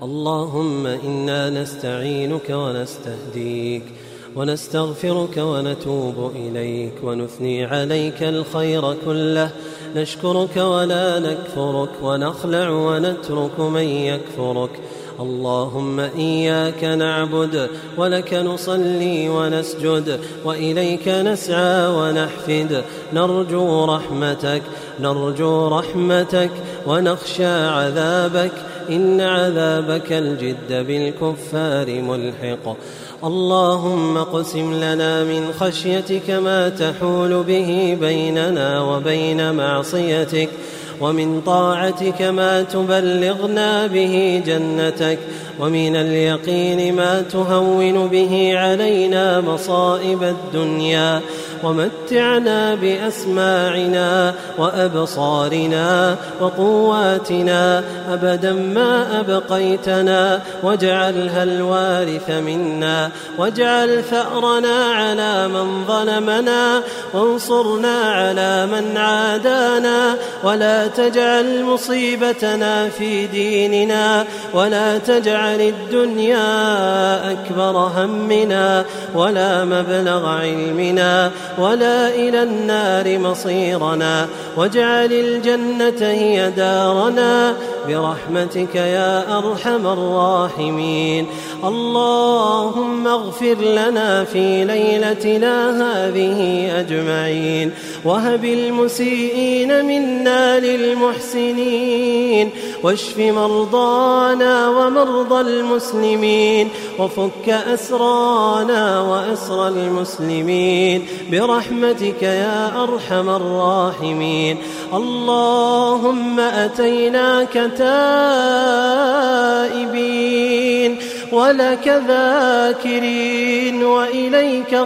اللهم إنا نستعينك ونستهديك ونستغفرك ونتوب إليك ونثني عليك الخير كله، نشكرك ولا نكفرك ونخلع ونترك من يكفرك. اللهم إياك نعبد ولك نصلي ونسجد وإليك نسعى ونحفد، نرجو رحمتك ونخشى عذابك، إن عذابك الجد بالكفار ملحق. اللهم اقسم لنا من خشيتك ما تحول به بيننا وبين معصيتك، ومن طاعتك ما تبلغنا به جنتك، ومن اليقين ما تهون به علينا مصائب الدنيا، ومتعنا بأسماعنا وأبصارنا وقواتنا أبدا ما أبقيتنا، واجعلها الوارث منا، واجعل ثأرنا على من ظلمنا، وانصرنا على من عادانا، ولا تجعل مصيبتنا في ديننا، ولا تجعل الدنيا أكبر همنا ولا مبلغ علمنا ولا إلى النار مصيرنا، واجعل الجنة هي دارنا برحمتك يا أرحم الراحمين. اللهم اغفر لنا في ليلتنا هذه أجمعين، وهب المسيئين منا للمحسنين، واشف مرضانا ومرضى المسلمين، وفك أسرانا وأسر المسلمين برحمتك يا أرحم الراحمين. اللهم أتيناك تائبين ولك ذاكرين وإليك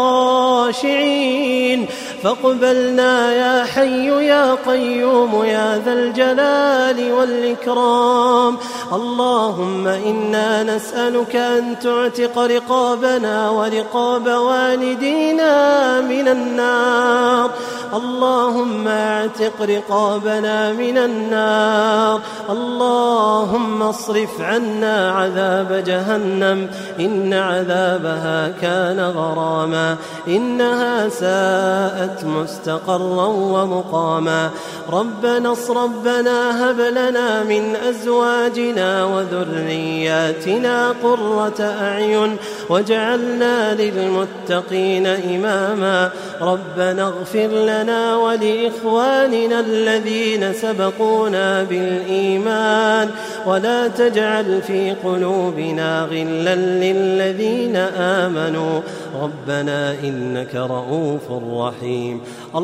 خاشعين، فاقبلنا يا حي يا قيوم يا ذا الجلال والإكرام. اللهم إنا نسألك أن تعتق رقابنا ورقاب والدينا من النار. اللهم اعتق رقابنا من النار. اللهم اصرف عنا عذاب جهنم، إن عذابها كان غراما، إنها ساءت مستقرا ومقاما. ربنا هب لنا من أزواجنا وذرياتنا قرة أعين واجعلنا للمتقين إماما. ربنا اغفر لنا ولإخواننا الذين سبقونا بالإيمان، ولا تجعل في قلوبنا غلا للذين آمنوا، ربنا إنك رؤوف رحيم.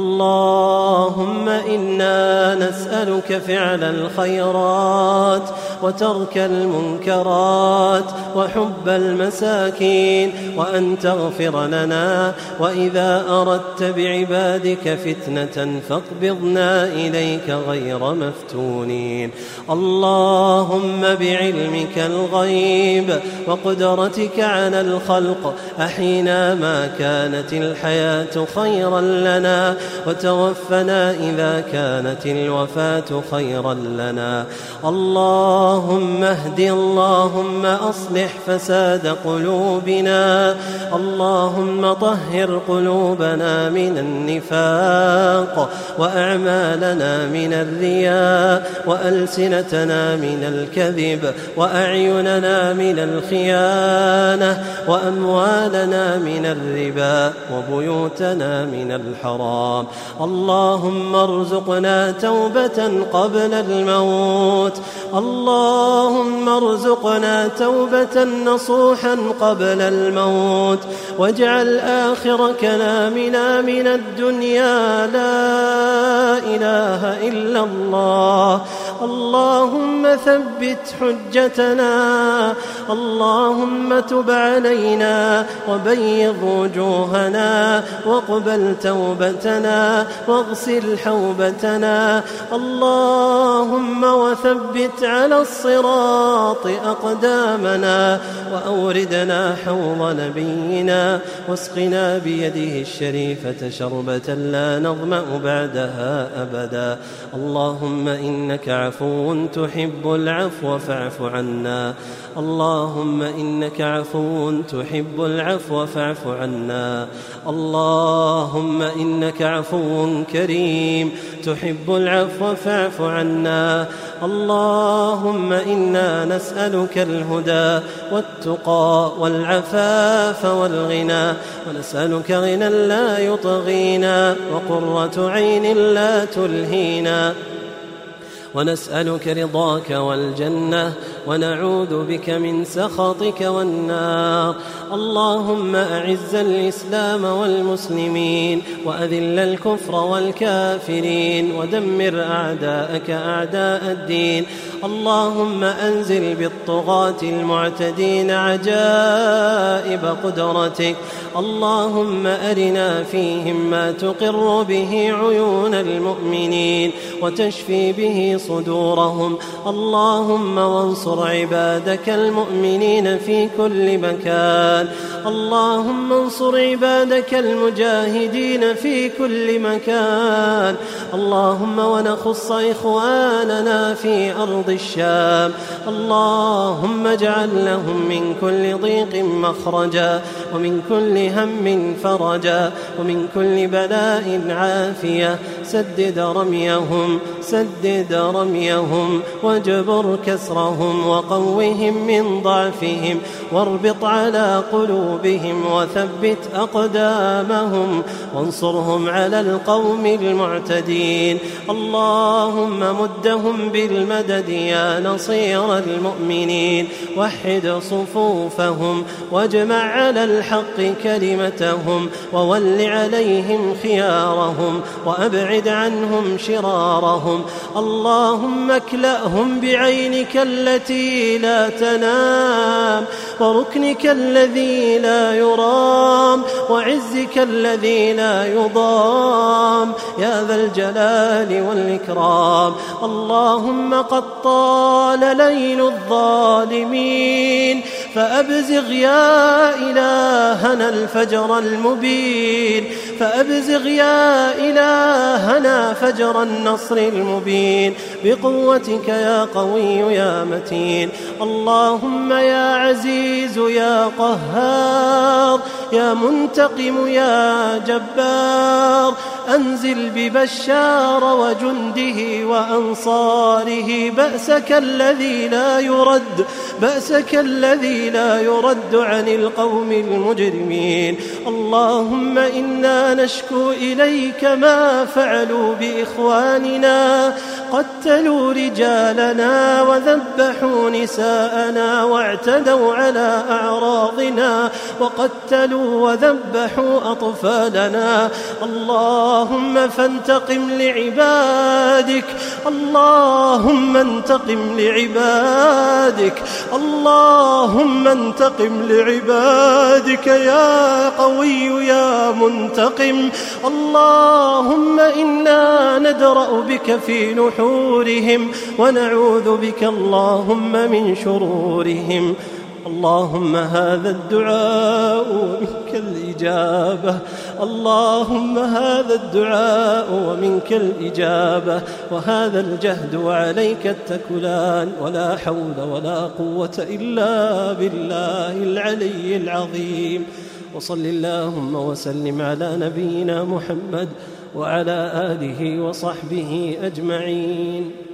اللهم إنا نسألك فعل الخيرات وترك المنكرات وحب المساكين، وأن تغفر لنا، وإذا أردت بعبادك فتنة فاقبضنا إليك غير مفتونين. اللهم بعلمك الغيب وقدرتك على الخلق أحينا ما كانت الحياة خيرا لنا، وتوفنا إذا كانت الوفاة خيرا لنا. اللهم اهد، اللهم أصلح فساد قلوبنا، اللهم طهر قلوبنا من النفاق، وأعمالنا من الرياء، وألسنتنا من الكذب، وأعيننا من الخيانة، وأموالنا من الربا، وبيوتنا من الحرام. اللهم ارزقنا توبة قبل الموت، اللهم ارزقنا توبة نصوحا قبل الموت، واجعل آخر كلامنا من الدنيا لا إله إلا الله. اللهم ثبت حجتنا، اللهم تب علينا وبيض وجوهنا، واقبل توبتنا توبتنا واغسل حوبتنا. اللهم وثبت على الصراط أقدامنا وأوردنا حوض نبينا واسقنا بيده الشريفة شربة لا نظمأ بعدها أبدا. اللهم إنك عفو تحب العفو فاعف عنا. اللهم إنك عفو تحب العفو فاعف عنا. اللهم إنك عفو كريم تحب العفو فاعف عنا. اللهم إنا نسألك الهدى والتقى والعفاف والغنى، ونسألك غنى لا يطغينا وقرة عين لا تلهينا، ونسألك رضاك والجنة ونعوذ بك من سخطك والنار. اللهم أعز الإسلام والمسلمين وأذل الكفر والكافرين ودمر أعداءك أعداء الدين. اللهم أنزل بالطغاة المعتدين عجائب قدرتك. اللهم أرنا فيهم ما تقر به عيون المؤمنين وتشفي به صدورهم. اللهم وانصر عبادك المؤمنين في كل مكان. اللهم انصر عبادك المجاهدين في كل مكان. اللهم ونخص إخواننا في أرض الشام. اللهم اجعل لهم من كل ضيق مخرجا ومن كل هم فرجا ومن كل بلاء عافية. سدد رميهم واجبر كسرهم وقوهم من ضعفهم واربط على قلوبهم وثبت أقدامهم وانصرهم على القوم المعتدين. اللهم مدهم بالمدد يا نصير المؤمنين. وحد صفوفهم واجمع على الحق كلمتهم وول عليهم خيارهم وأبعد عنهم شرارهم. اللهم اكلأهم بعينك التي لا تنام وركنك الذي لا يرام وعزك الذي لا يضام يا ذا الجلال والإكرام. اللهم قد طال ليل الظالمين فأبزغ يا إلهنا الفجر المبين. فأبزغ يا إلهنا فجر النصر المبين بقوتك يا قوي يا متين. اللهم يا عزيز يا قهار يا منتقم يا جبار أنزل ببشار وجنده وأنصاره بأسك الذي لا يرد عن القوم المجرمين. اللهم إنا نشكو إليك ما فعلوا بإخواننا، قتلوا رجالنا وذبحوا نساءنا واعتدوا على أعراضنا وقتلوا وذبحوا أطفالنا. اللهم فانتقم لعبادك. اللهم انتقم لعبادك. اللهم انتقم لعبادك يا قوي يا منتقم. اللهم إنا ندرأ بك في نحورهم ونعوذ بك اللهم من شرورهم. اللهم هذا الدعاء ومنك الإجابة. اللهم هذا الدعاء ومنك الإجابة وهذا الجهد وعليك التكلان ولا حول ولا قوة إلا بالله العلي العظيم. وصل اللهم وسلم على نبينا محمد وعلى آله وصحبه أجمعين.